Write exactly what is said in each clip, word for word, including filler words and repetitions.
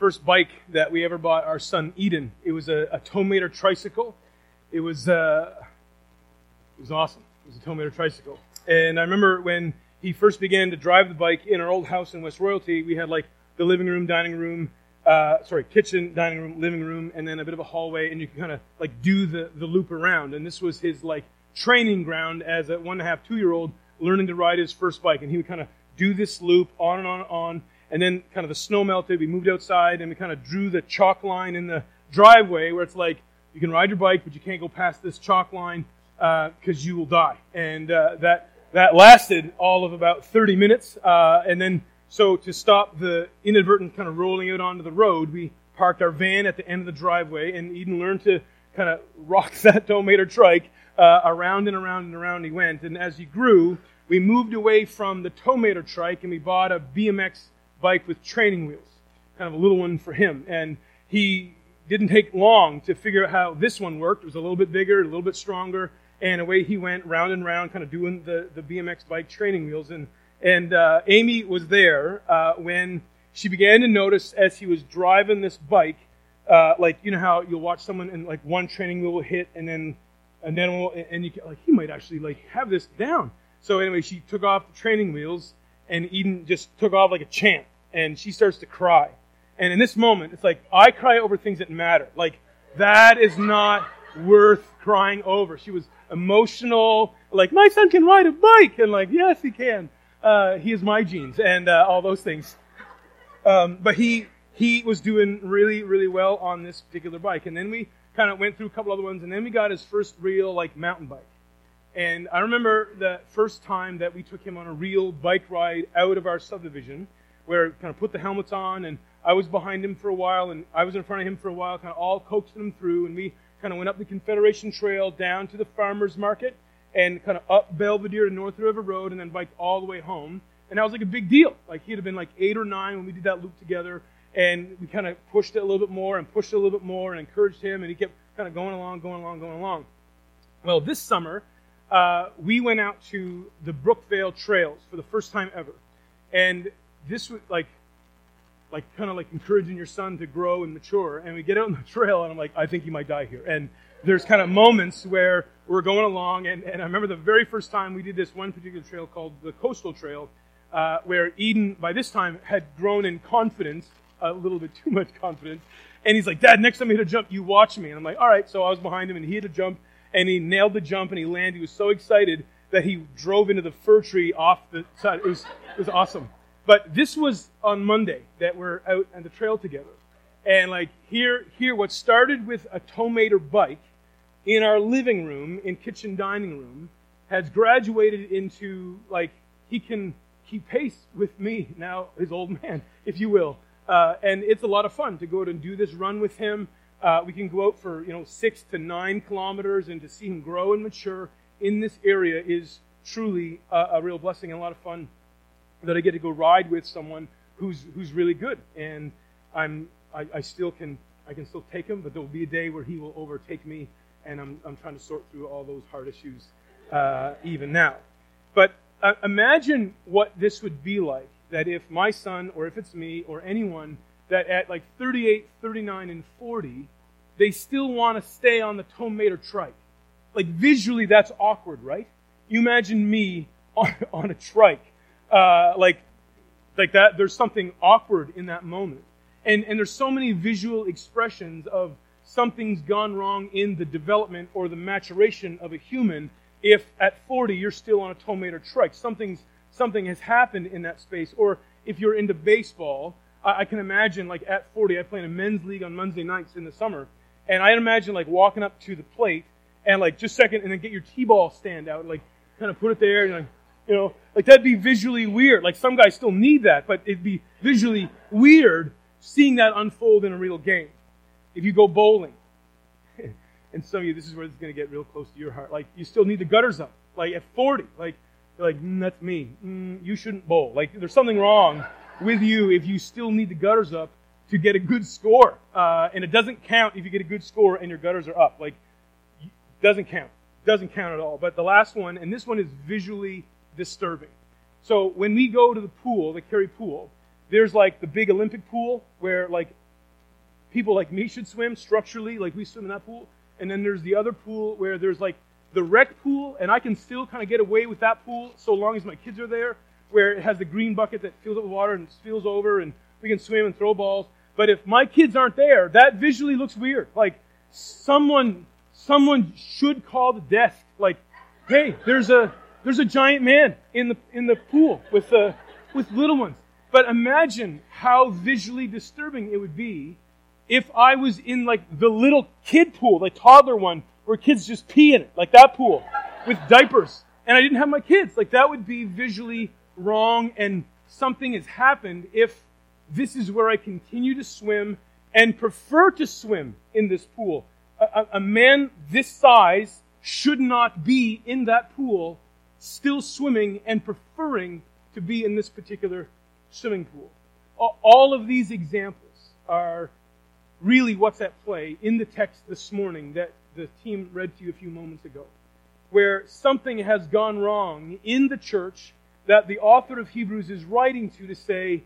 first bike that we ever bought our son Eden. It was a, a Tow-Mater tricycle. It was uh, it was awesome. It was a Tow-Mater tricycle. And I remember when he first began to drive the bike in our old house in West Royalty, we had like the living room, dining room, uh, sorry, kitchen, dining room, living room, and then a bit of a hallway, and you could kind of like do the, the loop around. And this was his like training ground as a one and a half, two-year-old learning to ride his first bike. And he would kind of do this loop on and on and on. And then kind of the snow melted, we moved outside, and we kind of drew the chalk line in the driveway where it's like, you can ride your bike, but you can't go past this chalk line because uh, you will die. And uh, that that lasted all of about thirty minutes. Uh, and then, so to stop the inadvertent kind of rolling out onto the road, we parked our van at the end of the driveway, and Eden learned to kind of rock that Tow-Mater trike uh, around and around and around he went. And as he grew, we moved away from the Tow-Mater trike, and we bought a B M X bike with training wheels, kind of a little one for him. And he didn't take long to figure out how this one worked. It was a little bit bigger, a little bit stronger, and away he went round and round, kind of doing the, the B M X bike training wheels. And and uh, Amy was there uh, when she began to notice as he was driving this bike, uh, like, you know how you'll watch someone and like one training wheel will hit, and then and then we'll, and you like he might actually like have this down. So anyway, she took off the training wheels, and Eden just took off like a champ. And she starts to cry. And in this moment, it's like, I cry over things that matter. Like, that is not worth crying over. She was emotional, like, my son can ride a bike. And like, yes, he can. Uh, he has my genes and uh, all those things. Um, but he he was doing really, really well on this particular bike. And then we kind of went through a couple other ones. And then we got his first real, like, mountain bike. And I remember the first time that we took him on a real bike ride out of our subdivision, where kind of put the helmets on, and I was behind him for a while, and I was in front of him for a while, kind of all coaxing him through, and we kind of went up the Confederation Trail down to the farmer's market, and kind of up Belvedere to North River Road, and then biked all the way home. And that was like a big deal. Like, he'd have been like eight or nine when we did that loop together, and we kind of pushed it a little bit more, and pushed it a little bit more, and encouraged him, and he kept kind of going along, going along, going along. Well, this summer, uh, we went out to the Brookvale Trails for the first time ever. And this was like, like kind of like encouraging your son to grow and mature. And we get out on the trail, and I'm like, I think he might die here. And there's kind of moments where we're going along, and, and I remember the very first time we did this one particular trail called the Coastal Trail, uh, where Eden, by this time, had grown in confidence, a little bit too much confidence. And he's like, Dad, next time you hit a jump, you watch me. And I'm like, all right. So I was behind him, and he hit a jump, and he nailed the jump, and he landed. He was so excited that he drove into the fir tree off the side. It was, it was awesome. But this was on Monday that we're out on the trail together. And like here, here, what started with a Tow-Mater bike in our living room, in kitchen dining room, has graduated into like he can keep pace with me now, his old man, if you will. Uh, and it's a lot of fun to go out and do this run with him. Uh, we can go out for you know six to nine kilometers, and to see him grow and mature in this area is truly a, a real blessing and a lot of fun. That I get to go ride with someone who's who's really good, and I'm I, I still can I can still take him, but there will be a day where he will overtake me, and I'm I'm trying to sort through all those hard issues uh, even now. But uh, imagine what this would be like, that if my son, or if it's me, or anyone, that at like thirty-eight, thirty-nine, and forty, they still want to stay on the Tow-Mater trike. Like visually, that's awkward, right? You imagine me on, on a trike. Uh, like, like that, there's something awkward in that moment. And, and there's so many visual expressions of something's gone wrong in the development or the maturation of a human if at forty you're still on a Tow-Mater trike. Something's, something has happened in that space. Or if you're into baseball, I, I can imagine like at forty, I play in a men's league on Wednesday nights in the summer, and I imagine like walking up to the plate and like just a second and then get your T-ball stand out, like kind of put it there and like, you know, like that'd be visually weird. Like some guys still need that, but it'd be visually weird seeing that unfold in a real game. If you go bowling, and some of you, this is where it's going to get real close to your heart. Like you still need the gutters up. Like at forty, like you're like mm, that's me. Mm, you shouldn't bowl. Like there's something wrong with you if you still need the gutters up to get a good score. Uh, and it doesn't count if you get a good score and your gutters are up. Like it doesn't count. Doesn't count at all. But the last one, and this one is visually disturbing. So when we go to the pool, the Kerry pool, there's like the big Olympic pool where like people like me should swim structurally, like we swim in that pool. And then there's the other pool where there's like the rec pool, and I can still kind of get away with that pool so long as my kids are there, where it has the green bucket that fills up with water and spills over, and we can swim and throw balls. But if my kids aren't there, that visually looks weird. Like someone, someone should call the desk. Like, hey, there's a there's a giant man in the in the pool with uh, with little ones. But imagine how visually disturbing it would be if I was in like the little kid pool, the toddler one, where kids just pee in it, like that pool, with diapers, and I didn't have my kids. Like that would be visually wrong, and something has happened if this is where I continue to swim and prefer to swim in this pool. A, a, a man this size should not be in that pool, still swimming and preferring to be in this particular swimming pool. All of these examples are really what's at play in the text this morning that the team read to you a few moments ago, where something has gone wrong in the church that the author of Hebrews is writing to to say,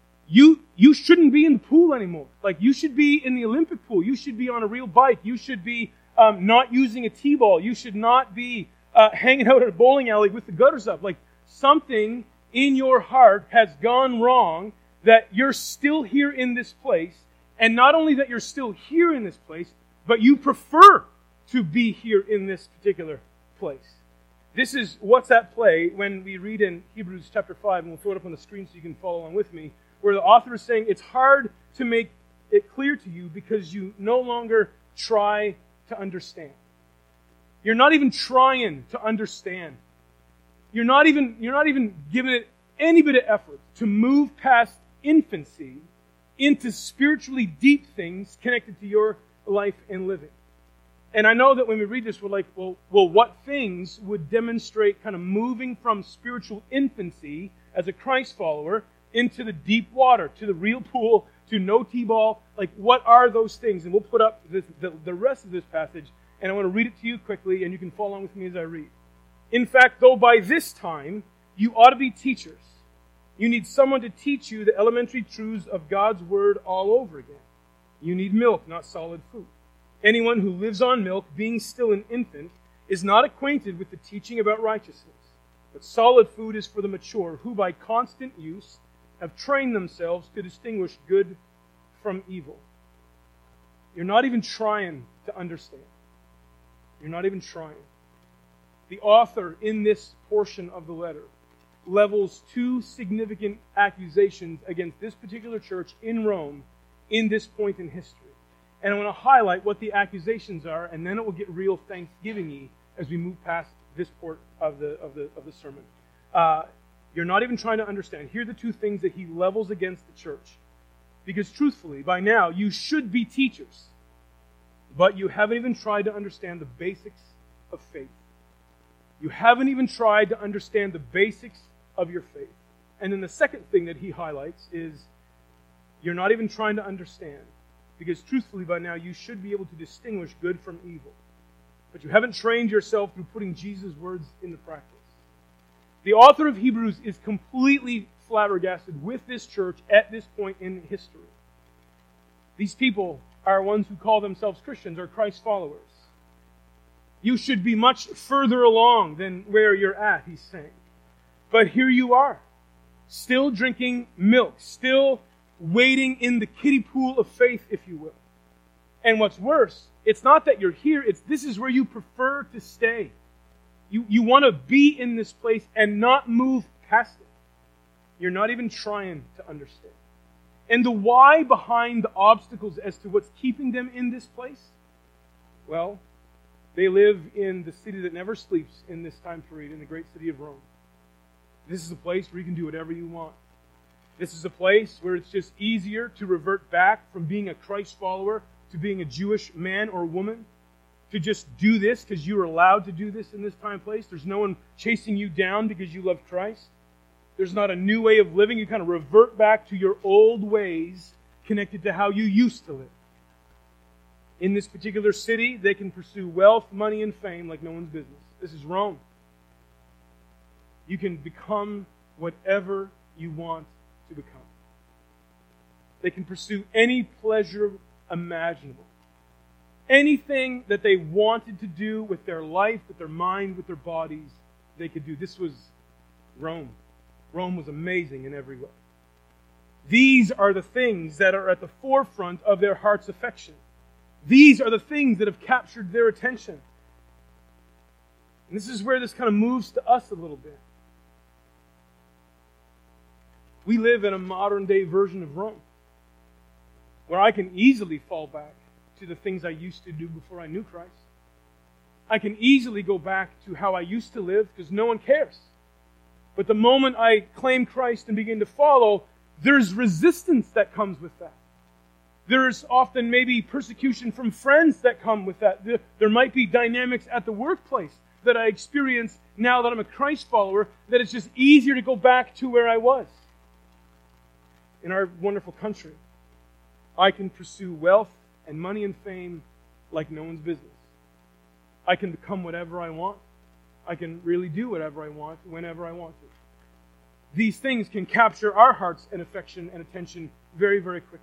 you you shouldn't be in the pool anymore. Like, you should be in the Olympic pool. You should be on a real bike. You should be um, not using a T-ball. You should not be uh, hanging out at a bowling alley with the gutters up. Like, something in your heart has gone wrong, that you're still here in this place, and not only that you're still here in this place, but you prefer to be here in this particular place. This is what's at play when we read in Hebrews chapter five, and we'll throw it up on the screen so you can follow along with me, where the author is saying it's hard to make it clear to you because you no longer try to understand. You're not even trying to understand. You're not even, you're not even giving it any bit of effort to move past infancy into spiritually deep things connected to your life and living. And I know that when we read this, we're like, well, well, what things would demonstrate kind of moving from spiritual infancy as a Christ follower into the deep water, to the real pool, to no T-ball? Like, what are those things? And we'll put up this, the, the rest of this passage, and I want to read it to you quickly, and you can follow along with me as I read. In fact, though by this time you ought to be teachers, you need someone to teach you the elementary truths of God's Word all over again. You need milk, not solid food. Anyone who lives on milk, being still an infant, is not acquainted with the teaching about righteousness. But solid food is for the mature, who by constant use have trained themselves to distinguish good from evil. You're not even trying to understand. You're not even trying. The author in this portion of the letter levels two significant accusations against this particular church in Rome in this point in history. And I want to highlight what the accusations are, and then it will get real Thanksgiving-y as we move past this part of the of the of the sermon. Uh, you're not even trying to understand. Here are the two things that he levels against the church. Because truthfully, by now, you should be teachers, but you haven't even tried to understand the basics of faith. You haven't even tried to understand the basics of your faith. And then the second thing that he highlights is you're not even trying to understand. Because truthfully, by now, you should be able to distinguish good from evil. But you haven't trained yourself through putting Jesus' words into practice. The author of Hebrews is completely flabbergasted with this church at this point in history. These people are ones who call themselves Christians or Christ followers. You should be much further along than where you're at, he's saying. But here you are, still drinking milk, still wading in the kiddie pool of faith, if you will. And what's worse, it's not that you're here, it's this is where you prefer to stay. You, you want to be in this place and not move past it. You're not even trying to understand. And the why behind the obstacles as to what's keeping them in this place? Well, they live in the city that never sleeps in this time period, in the great city of Rome. This is a place where you can do whatever you want. This is a place where it's just easier to revert back from being a Christ follower to being a Jewish man or woman, to just do this because you're allowed to do this in this time and place. There's no one chasing you down because you love Christ. There's not a new way of living. You kind of revert back to your old ways connected to how you used to live. In this particular city, they can pursue wealth, money, and fame like no one's business. This is Rome. You can become whatever you want to become. They can pursue any pleasure imaginable. Anything that they wanted to do with their life, with their mind, with their bodies, they could do. This was Rome. Rome was amazing in every way. These are the things that are at the forefront of their heart's affection. These are the things that have captured their attention. And this is where this kind of moves to us a little bit. We live in a modern day version of Rome, where I can easily fall back to the things I used to do before I knew Christ. I can easily go back to how I used to live because no one cares. But the moment I claim Christ and begin to follow, there's resistance that comes with that. There's often maybe persecution from friends that come with that. There might be dynamics at the workplace that I experience now that I'm a Christ follower, that it's just easier to go back to where I was. In our wonderful country, I can pursue wealth and money and fame like no one's business. I can become whatever I want. I can really do whatever I want, whenever I want to. These things can capture our hearts and affection and attention very, very quickly.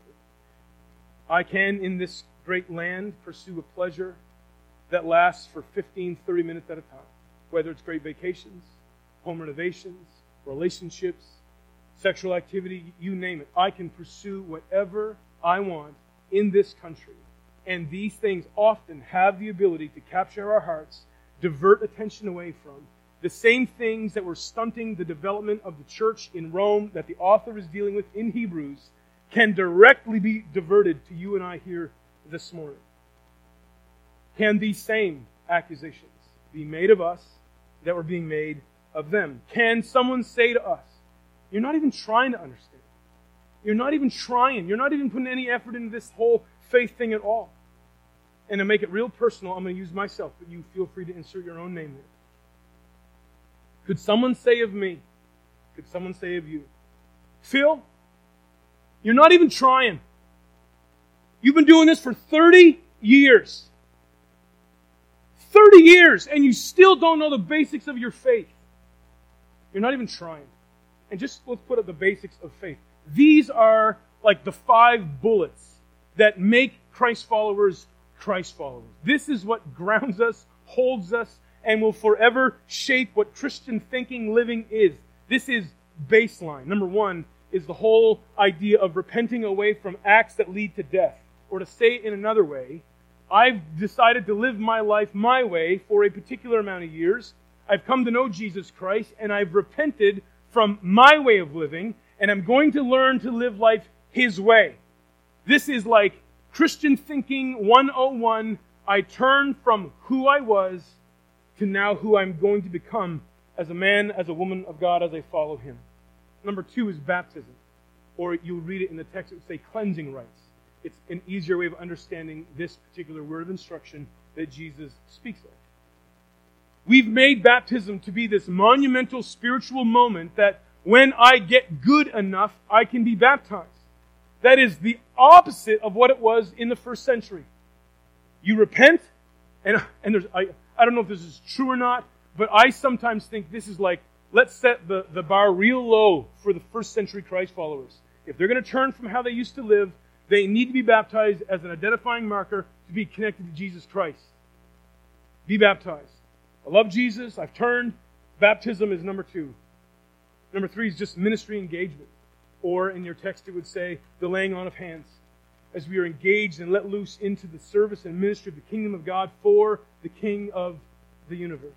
I can, in this great land, pursue a pleasure that lasts for fifteen, thirty minutes at a time. Whether it's great vacations, home renovations, relationships, sexual activity, you name it. I can pursue whatever I want in this country. And these things often have the ability to capture our hearts, divert attention away from the same things that were stunting the development of the church in Rome that the author is dealing with in Hebrews can directly be diverted to you and I here this morning. Can these same accusations be made of us that were being made of them? Can someone say to us, you're not even trying to understand. You're not even trying. You're not even putting any effort into this whole faith thing at all. And to make it real personal, I'm going to use myself, but you feel free to insert your own name there. Could someone say of me, could someone say of you, Phil, you're not even trying. You've been doing this for thirty years. thirty years, and you still don't know the basics of your faith. You're not even trying. And just let's put up the basics of faith. These are like the five bullets that make Christ followers Christ followers. This is what grounds us, holds us, and will forever shape what Christian thinking, living is. This is baseline. Number one is the whole idea of repenting away from acts that lead to death. Or to say it in another way, I've decided to live my life my way for a particular amount of years. I've come to know Jesus Christ, and I've repented from my way of living, and I'm going to learn to live life His way. This is like Christian thinking one oh one. I turn from who I was to now who I'm going to become as a man, as a woman of God, as I follow Him. Number two is baptism. Or you'll read it in the text, it would say cleansing rites. It's an easier way of understanding this particular word of instruction that Jesus speaks of. We've made baptism to be this monumental spiritual moment that when I get good enough, I can be baptized. That is the opposite of what it was in the first century. You repent, and, and there's, I, I don't know if this is true or not, but I sometimes think this is like, let's set the, the bar real low for the first century Christ followers. If they're going to turn from how they used to live, they need to be baptized as an identifying marker to be connected to Jesus Christ. Be baptized. I love Jesus. I've turned. Baptism is number two. Number three is just ministry engagement. Or in your text it would say the laying on of hands. As we are engaged and let loose into the service and ministry of the kingdom of God for the King of the universe.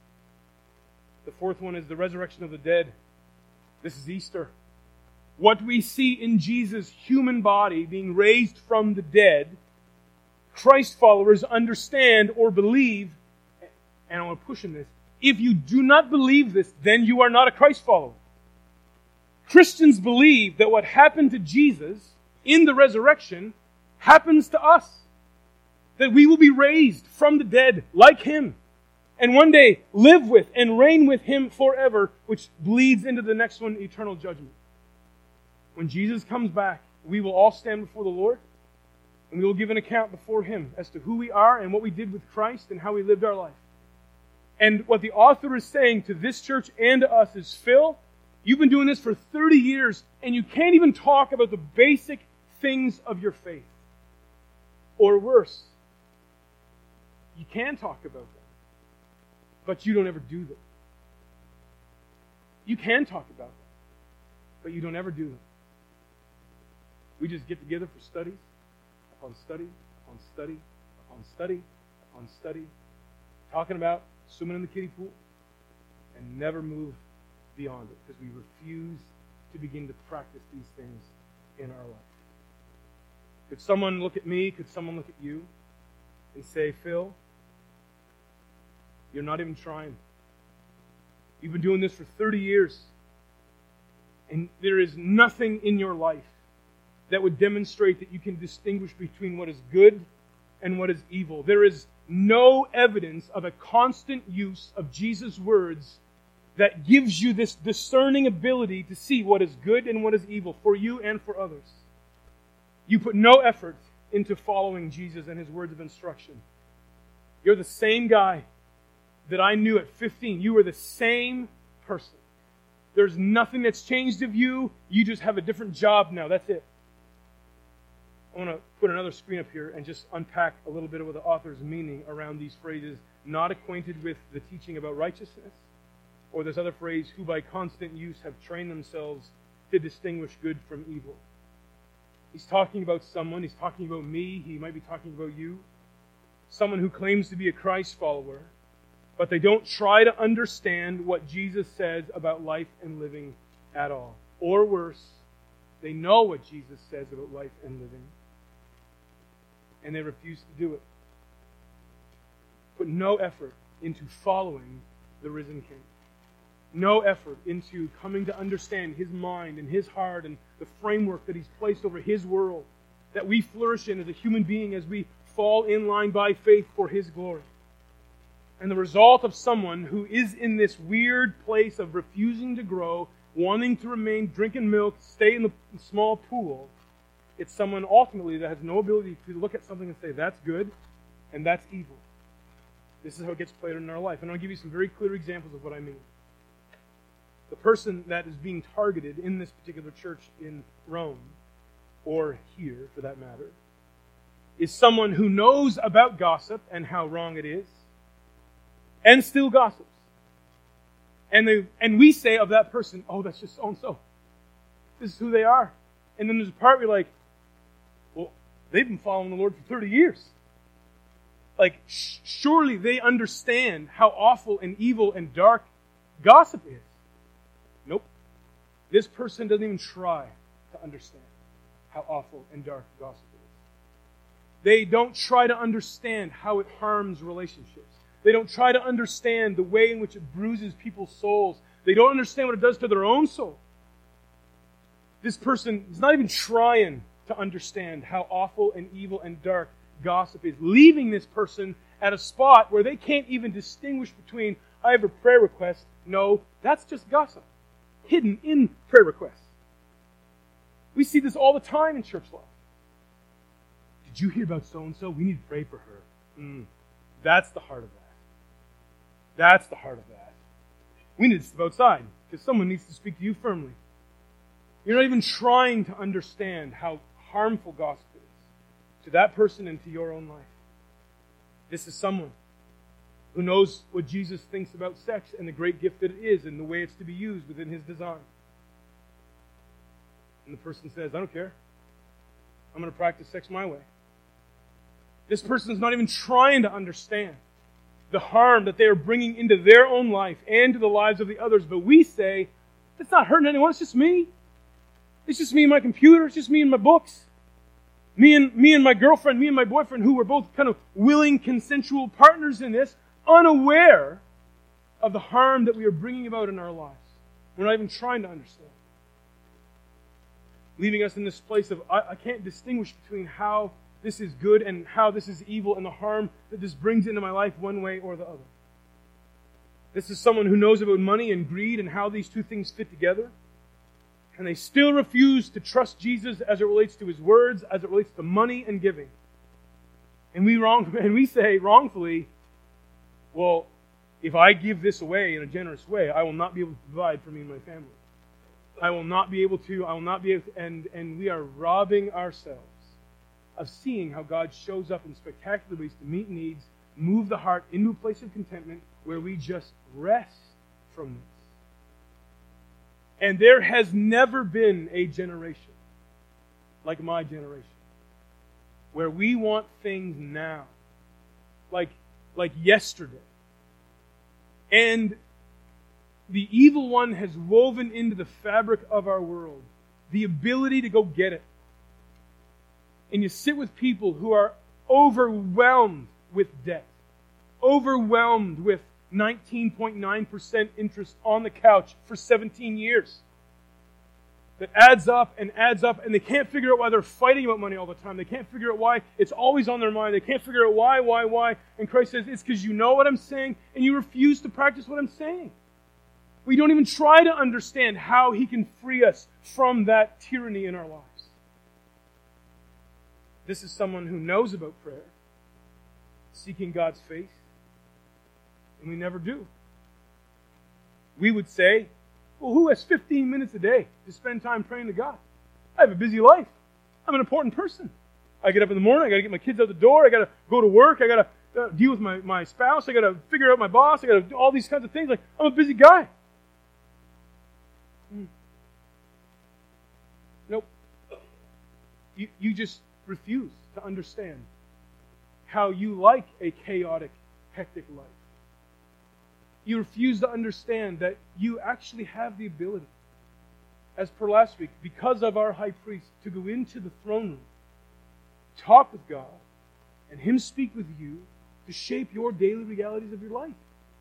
The fourth one is the resurrection of the dead. This is Easter. What we see in Jesus' human body being raised from the dead, Christ followers understand or believe, and I want to push on this, if you do not believe this, then you are not a Christ follower. Christians believe that what happened to Jesus in the resurrection happens to us. That we will be raised from the dead like Him. And one day live with and reign with Him forever, which bleeds into the next one, eternal judgment. When Jesus comes back, we will all stand before the Lord, and we will give an account before Him as to who we are and what we did with Christ and how we lived our life. And what the author is saying to this church and to us is, Phil, you've been doing this for thirty years, and you can't even talk about the basic things of your faith. or worse. You can talk about them, but you don't ever do them. You can talk about them, but you don't ever do them. We just get together for studies, upon study, upon study, upon study, upon study, talking about swimming in the kiddie pool, and never move beyond it because we refuse to begin to practice these things in our life. Could someone look at me, could someone look at you and say, Phil, you're not even trying. You've been doing this for thirty years, and there is nothing in your life that would demonstrate that you can distinguish between what is good and what is evil. There is no evidence of a constant use of Jesus' words that gives you this discerning ability to see what is good and what is evil for you and for others. You put no effort into following Jesus and His words of instruction. You're the same guy that I knew at fifteen. You were the same person. There's nothing that's changed of you. You just have a different job now. That's it. I want to put another screen up here and just unpack a little bit of the author's meaning around these phrases, not acquainted with the teaching about righteousness, or this other phrase, who by constant use have trained themselves to distinguish good from evil. He's talking about someone, he's talking about me, he might be talking about you, someone who claims to be a Christ follower, but they don't try to understand what Jesus says about life and living at all. Or worse, they know what Jesus says about life and living, and they refuse to do it. Put no effort into following the risen King. No effort into coming to understand His mind and His heart and the framework that He's placed over His world, that we flourish in as a human being as we fall in line by faith for His glory. And the result of someone who is in this weird place of refusing to grow, wanting to remain drinking milk, stay in the small pool, it's someone ultimately that has no ability to look at something and say, that's good and that's evil. This is how it gets played in our life. And I'll give you some very clear examples of what I mean. The person that is being targeted in this particular church in Rome, or here for that matter, is someone who knows about gossip and how wrong it is, and still gossips. And they, and we say of that person, oh, that's just so-and-so. This is who they are. And then there's a part where you're like, well, they've been following the Lord for thirty years. Like, sh- surely they understand how awful and evil and dark gossip is. Nope. This person doesn't even try to understand how awful and dark gossip is. They don't try to understand how it harms relationships. They don't try to understand the way in which it bruises people's souls. They don't understand what it does to their own soul. This person is not even trying to understand how awful and evil and dark gossip is, leaving this person at a spot where they can't even distinguish between, I have a prayer request. No, that's just gossip, hidden in prayer requests. We see this all the time in church life. Did you hear about so-and-so? We need to pray for her. Mm, that's the heart of that. That's the heart of that. We need to step outside because someone needs to speak to you firmly. You're not even trying to understand how harmful gossip is to that person and to your own life. This is someone who knows what Jesus thinks about sex and the great gift that it is and the way it's to be used within His design. And the person says, I don't care. I'm going to practice sex my way. This person is not even trying to understand the harm that they are bringing into their own life and to the lives of the others. But we say, it's not hurting anyone, it's just me. It's just me and my computer, it's just me and my books. Me and, me and my girlfriend, me and my boyfriend, who were both kind of willing, consensual partners in this, unaware of the harm that we are bringing about in our lives. We're not even trying to understand. Leaving us in this place of, I, I can't distinguish between how this is good and how this is evil and the harm that this brings into my life one way or the other. This is someone who knows about money and greed and how these two things fit together. And they still refuse to trust Jesus as it relates to His words, as it relates to money and giving. And we wrong, and we say wrongfully, well, if I give this away in a generous way, I will not be able to provide for me and my family. I will not be able to, I will not be able to, and, and we are robbing ourselves of seeing how God shows up in spectacular ways to meet needs, move the heart into a place of contentment where we just rest from this. And there has never been a generation like my generation where we want things now, like, like yesterday. And the evil one has woven into the fabric of our world the ability to go get it. And you sit with people who are overwhelmed with debt, overwhelmed with nineteen point nine percent interest on the couch for seventeen years. That adds up and adds up, and they can't figure out why they're fighting about money all the time. They can't figure out why it's always on their mind. They can't figure out why, why, why. And Christ says, it's because you know what I'm saying, and you refuse to practice what I'm saying. We don't even try to understand how He can free us from that tyranny in our lives. This is someone who knows about prayer, seeking God's face, and we never do. We would say, well, who has fifteen minutes a day to spend time praying to God? I have a busy life. I'm an important person. I get up in the morning, I got to get my kids out the door, I got to go to work, I got to uh, deal with my, my spouse, I got to figure out my boss, I got to do all these kinds of things. Like, I'm a busy guy. Hmm. Nope. You, you just refuse to understand how you like a chaotic, hectic life. You refuse to understand that you actually have the ability, as per last week, because of our high priest, to go into the throne room, talk with God, and Him speak with you to shape your daily realities of your life.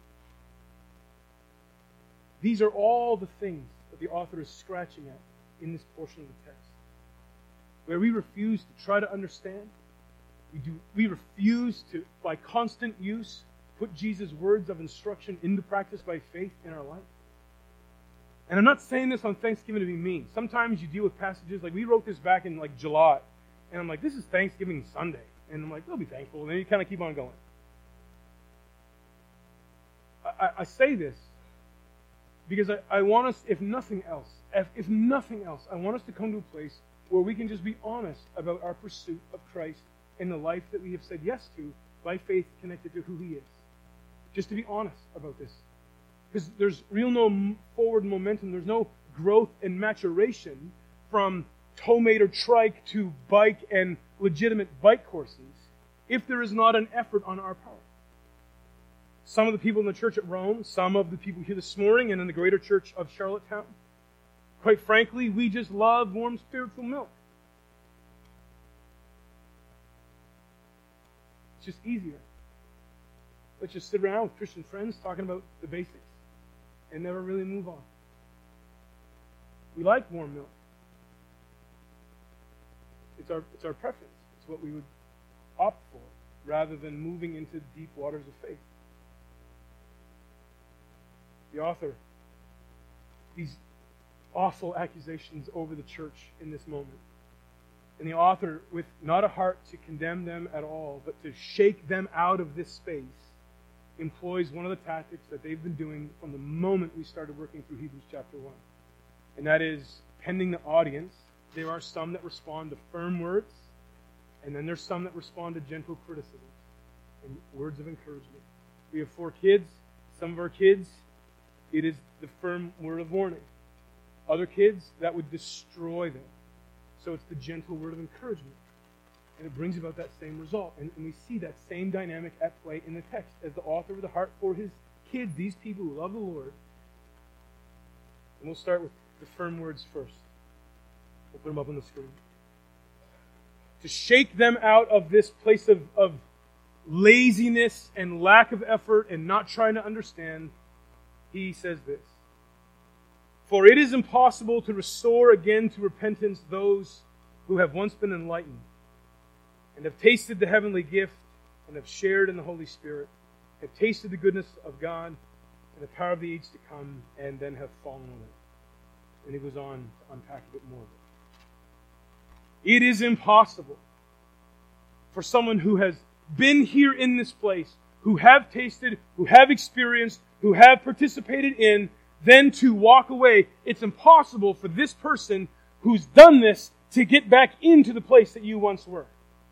These are all the things that the author is scratching at in this portion of the text. Where we refuse to try to understand, we do. We refuse to, by constant use, put Jesus' words of instruction into practice by faith in our life. And I'm not saying this on Thanksgiving to be mean. Sometimes you deal with passages, like we wrote this back in like July, and I'm like, this is Thanksgiving Sunday. And I'm like, we'll be thankful. And then you kind of keep on going. I, I say this because I, I want us, if nothing else, if, if nothing else, I want us to come to a place where we can just be honest about our pursuit of Christ and the life that we have said yes to by faith connected to who He is. Just to be honest about this. Because there's real no forward momentum. There's no growth and maturation from tow-mater trike to bike and legitimate bike courses if there is not an effort on our part. Some of the people in the church at Rome, some of the people here this morning and in the greater church of Charlottetown, quite frankly, we just love warm spiritual milk. It's just easier. Let's just sit around with Christian friends talking about the basics and never really move on. We like warm milk. It's our, it's our preference. It's what we would opt for rather than moving into deep waters of faith. The author, these awful accusations over the church in this moment. And the author, with not a heart to condemn them at all, but to shake them out of this space, employs one of the tactics that they've been doing from the moment we started working through Hebrews chapter one. And that is, pending the audience, there are some that respond to firm words, and then there's some that respond to gentle criticism and words of encouragement. We have four kids. Some of our kids, it is the firm word of warning. Other kids, that would destroy them. So it's the gentle word of encouragement. And it brings about that same result. And, and we see that same dynamic at play in the text. As the author with a heart for his kids, these people who love the Lord. And we'll start with the firm words first. We'll put them up on the screen. To shake them out of this place of, of laziness and lack of effort and not trying to understand, he says this. For it is impossible to restore again to repentance those who have once been enlightened and have tasted the heavenly gift and have shared in the Holy Spirit, have tasted the goodness of God and the power of the age to come, and then have fallen away. And he goes on to unpack a bit more of it. It is impossible for someone who has been here in this place, who have tasted, who have experienced, who have participated in, then to walk away. It's impossible for this person who's done this to get back into the place that you once were.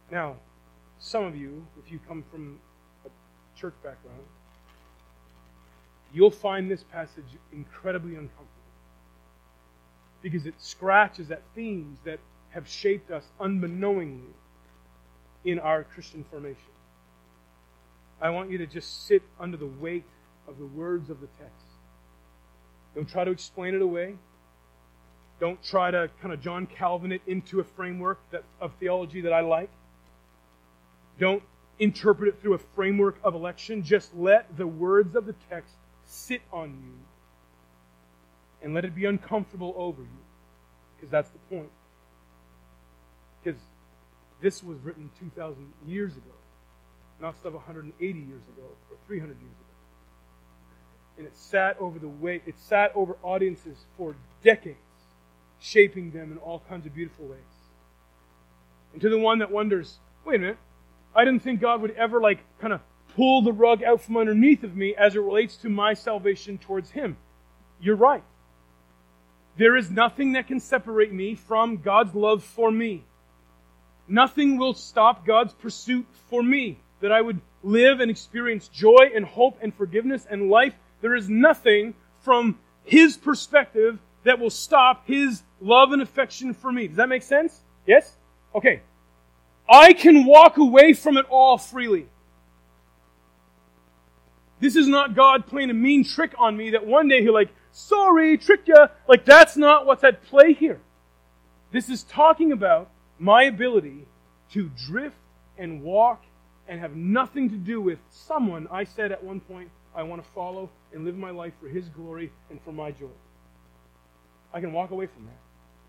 Now, some of you, if you come from a church background, you'll find this passage incredibly uncomfortable because it scratches at themes that have shaped us unbeknowingly in our Christian formation. I want you to just sit under the weight of the words of the text. Don't try to explain it away. Don't try to kind of John Calvin it into a framework that, of theology that I like. Don't interpret it through a framework of election. Just let the words of the text sit on you and let it be uncomfortable over you, because that's the point. Because this was written two thousand years ago, not stuff one hundred eighty years ago or three hundred years ago. And it sat over the way, it sat over audiences for decades, shaping them in all kinds of beautiful ways. And to the one that wonders, wait a minute, I didn't think God would ever like kind of pull the rug out from underneath of me as it relates to my salvation towards Him. You're right. There is nothing that can separate me from God's love for me. Nothing will stop God's pursuit for me, that I would live and experience joy and hope and forgiveness and life. There is nothing from His perspective that will stop His love and affection for me. Does that make sense? Yes? Okay. I can walk away from it all freely. This is not God playing a mean trick on me that one day He'll like, sorry, tricked ya. Like, that's not what's at play here. This is talking about my ability to drift and walk and have nothing to do with someone I said at one point I want to follow and live my life for His glory and for my joy. I can walk away from that.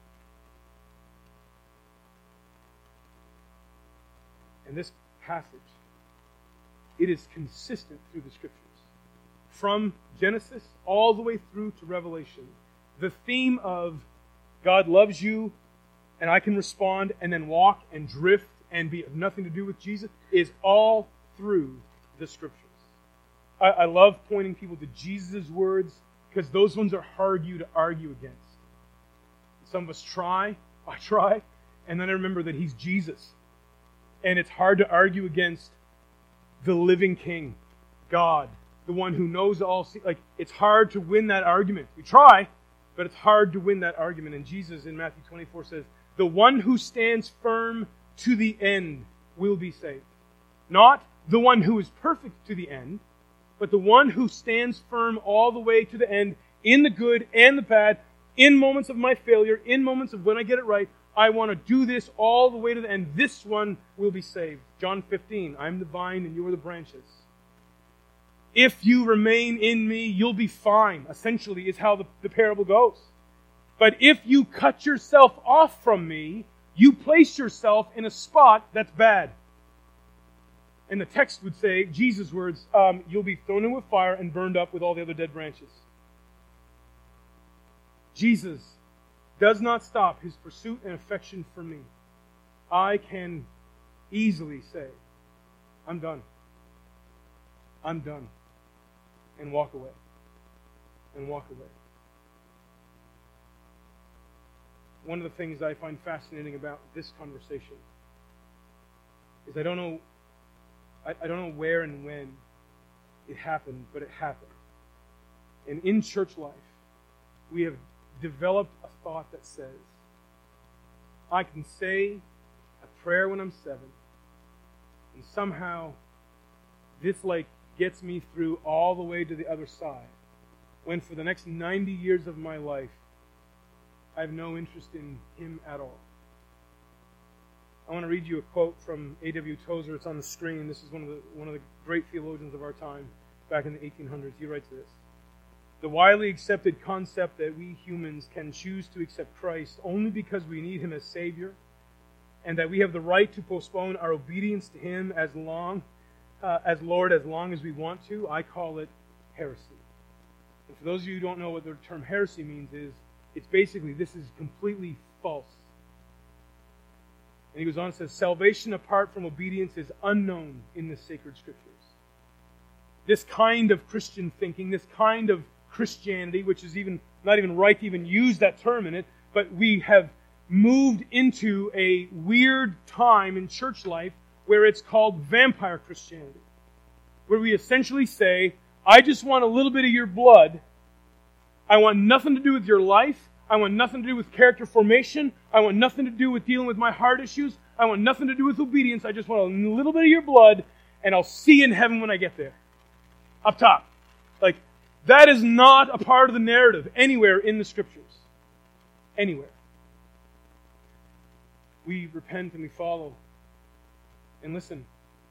And this passage, it is consistent through the Scriptures. From Genesis all the way through to Revelation, the theme of God loves you and I can respond and then walk and drift and be nothing to do with Jesus is all through the Scriptures. I, I love pointing people to Jesus' words because those ones are hard you to argue against. Some of us try, I try, and then I remember that He's Jesus. And it's hard to argue against the living King, God, the one who knows all. Like, it's hard to win that argument. We try, but it's hard to win that argument. And Jesus in Matthew twenty-four says, the one who stands firm to the end will be saved. Not the one who is perfect to the end, but the one who stands firm all the way to the end, in the good and the bad, in moments of my failure, in moments of when I get it right. I want to do this all the way to the end. This one will be saved. John fifteen, I'm the vine and you are the branches. If you remain in me, you'll be fine, essentially, is how the, the parable goes. But if you cut yourself off from me, you place yourself in a spot that's bad. And the text would say, Jesus' words, um, you'll be thrown into a fire and burned up with all the other dead branches. Jesus does not stop His pursuit and affection for me. I can easily say, I'm done. I'm done. And walk away. And walk away. One of the things I find fascinating about this conversation is I don't know I, I don't know where and when it happened, but it happened. And in church life, we have developed a thought that says, I can say a prayer when I'm seven, and somehow this like gets me through all the way to the other side, when for the next ninety years of my life, I have no interest in Him at all. I want to read you a quote from A W Tozer. It's on the screen. This is one of the one of the great theologians of our time, back in the eighteen hundreds. He writes this: the widely accepted concept that we humans can choose to accept Christ only because we need Him as Savior, and that we have the right to postpone our obedience to Him as long uh, as Lord as long as we want to, I call it heresy. And for those of you who don't know what the term heresy means, is it's basically this is completely false. And he goes on and says, salvation apart from obedience is unknown in the sacred Scriptures. This kind of Christian thinking, this kind of Christianity, which is even not even right to even use that term in it, but we have moved into a weird time in church life where it's called vampire Christianity, where we essentially say, I just want a little bit of your blood. I want nothing to do with your life. I want nothing to do with character formation. I want nothing to do with dealing with my heart issues. I want nothing to do with obedience. I just want a little bit of your blood, and I'll see you in heaven when I get there. Up top. Like, that is not a part of the narrative anywhere in the Scriptures. Anywhere. We repent and we follow. And listen,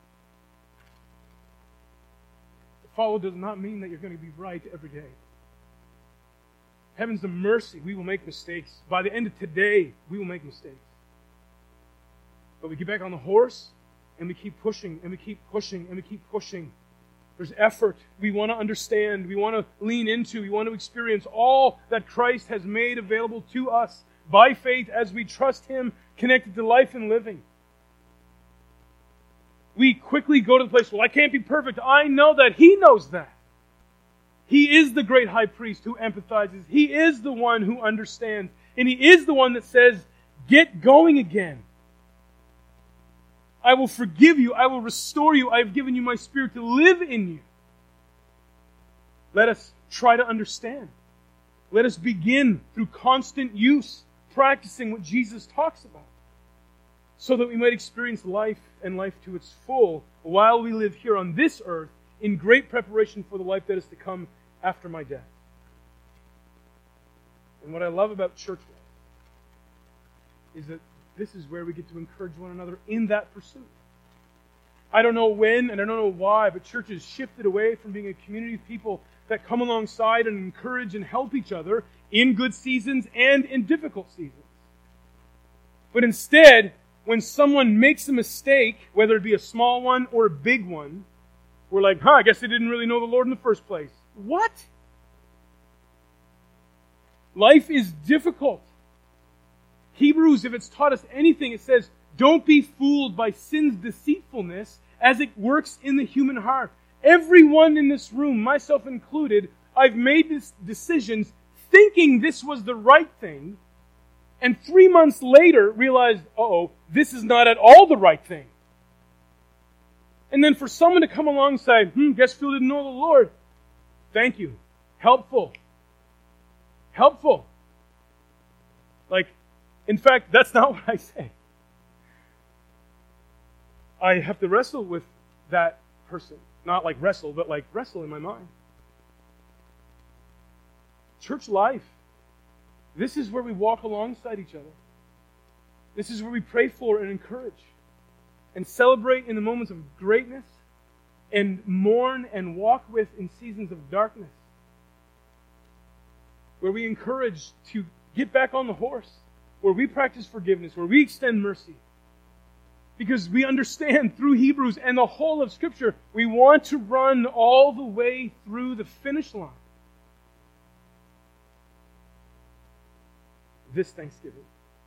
follow does not mean that you're going to be right every day. Heaven's the mercy. We will make mistakes. By the end of today, we will make mistakes. But we get back on the horse, and we keep pushing, and we keep pushing, and we keep pushing. There's effort. We want to understand. We want to lean into. We want to experience all that Christ has made available to us by faith as we trust Him, connected to life and living. We quickly go to the place, well, I can't be perfect. I know that. He knows that. He is the great high priest who empathizes. He is the one who understands. And He is the one that says, get going again. I will forgive you. I will restore you. I have given you my Spirit to live in you. Let us try to understand. Let us begin through constant use, practicing what Jesus talks about, so that we might experience life and life to its full while we live here on this earth in great preparation for the life that is to come after my death. And what I love about church life is that this is where we get to encourage one another in that pursuit. I don't know when and I don't know why, but church has shifted away from being a community of people that come alongside and encourage and help each other in good seasons and in difficult seasons. But instead, when someone makes a mistake, whether it be a small one or a big one, we're like, huh, I guess they didn't really know the Lord in the first place. What? Life is difficult. Hebrews, if it's taught us anything, it says, don't be fooled by sin's deceitfulness as it works in the human heart. Everyone in this room, myself included, I've made these decisions thinking this was the right thing, and three months later realized, uh-oh, this is not at all the right thing. And then for someone to come along and say, hmm, guess Phil didn't know the Lord. Thank you. Helpful. Helpful. Like, in fact, that's not what I say. I have to wrestle with that person. Not like wrestle, but like wrestle in my mind. Church life. This is where we walk alongside each other. This is where we pray for and encourage and celebrate in the moments of greatness and mourn and walk with in seasons of darkness. Where we encourage to get back on the horse. Where we practice forgiveness. Where we extend mercy. Because we understand through Hebrews and the whole of Scripture, we want to run all the way through the finish line. This Thanksgiving.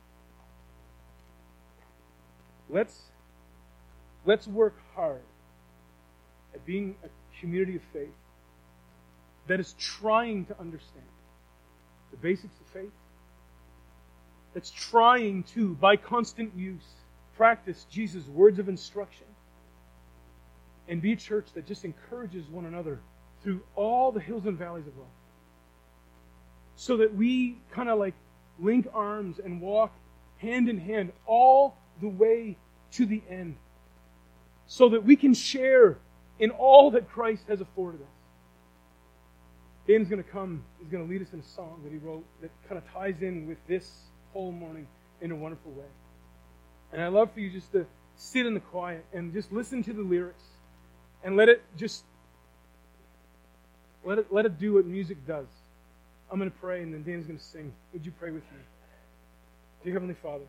Let's, let's work hard at being a community of faith that is trying to understand the basics of faith, that's trying to, by constant use, practice Jesus' words of instruction, and be a church that just encourages one another through all the hills and valleys of life. So that we kind of like link arms and walk hand in hand all the way to the end. So that we can share in all that Christ has afforded us. Dan's going to come, he's going to lead us in a song that he wrote that kind of ties in with this whole morning in a wonderful way. And I'd love for you just to sit in the quiet and just listen to the lyrics and let it just, let it, let it do what music does. I'm going to pray and then Dan's going to sing. Would you pray with me? Dear Heavenly Father,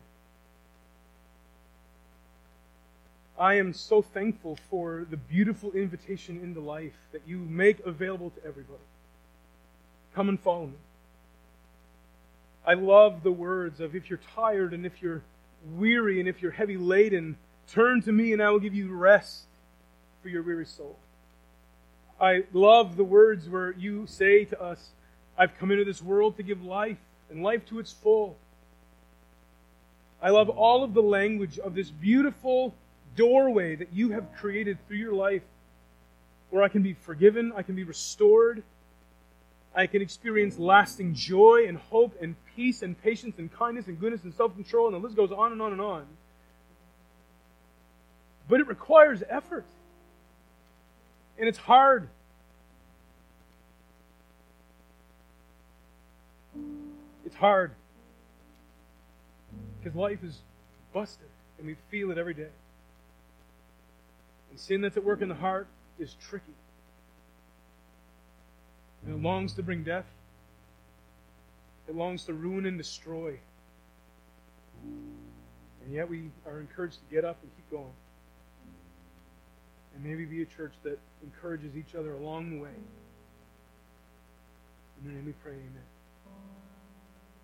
I am so thankful for the beautiful invitation into life that you make available to everybody. Come and follow me. I love the words of if you're tired and if you're weary and if you're heavy laden, turn to me and I will give you rest for your weary soul. I love the words where you say to us, I've come into this world to give life and life to its full. I love all of the language of this beautiful doorway that you have created through your life, where I can be forgiven, I can be restored, I can experience lasting joy and hope and peace and patience and kindness and goodness and self-control, and the list goes on and on and on. But it requires effort. And it's hard. It's hard. Because life is busted, and we feel it every day. And sin that's at work in the heart is tricky. And it longs to bring death. It longs to ruin and destroy. And yet we are encouraged to get up and keep going. And maybe be a church that encourages each other along the way. In your name we pray, amen.